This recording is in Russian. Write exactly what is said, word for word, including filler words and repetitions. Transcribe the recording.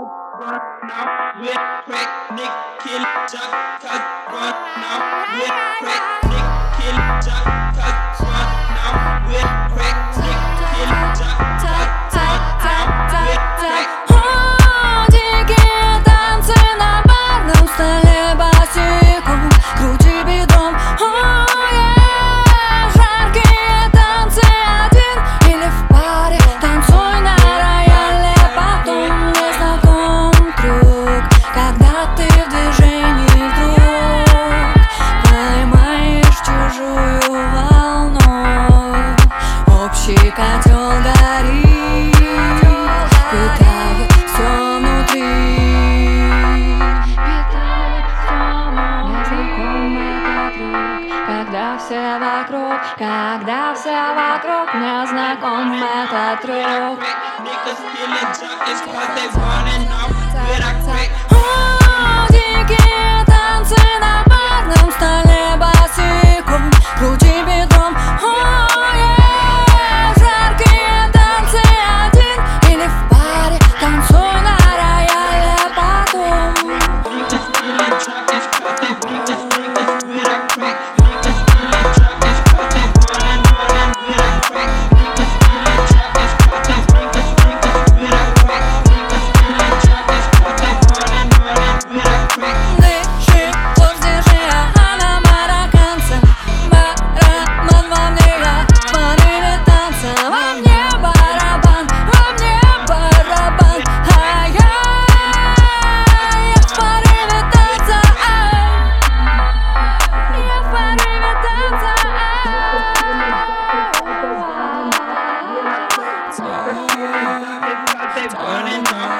run off with crack, Nick kill Jack, cut run off with crack, Nick kill Jack, cut run off with crack, Nick kill Jack, cut run off with crack. О, дикие танцы на барном столе босиком, крути бедром. О, yeah, жаркие танцы один или в паре, танцуй на рояле, потом незнаком трюк, когда ты в движении вдруг поймаешь чужую волну, общий котел горит, питает все внутри, питает все внутри. Когда все вокруг, когда все вокруг, мне знаком этот трюк. Niggas killing junkies 'cause they running off with a crack. О, дикие танцы на барном столе босиком, крути бедром. О, yeah, жаркие танцы один или в паре, танцуй на рояле, потом. Niggas killing junkies 'cause they niggas niggas with a crack. Niggas killing junkies 'cause they running running with a crack. Niggas killing junkies 'cause they niggas niggas with a crack. Niggas killing junkies 'cause they running running with a crack. Дыши, пусть держи, а на марокканца. Барабан во мне, я в порыве танца. Во мне барабан, во мне барабан. А я, я в порыве танца. Я в порыве танца. Cause they running off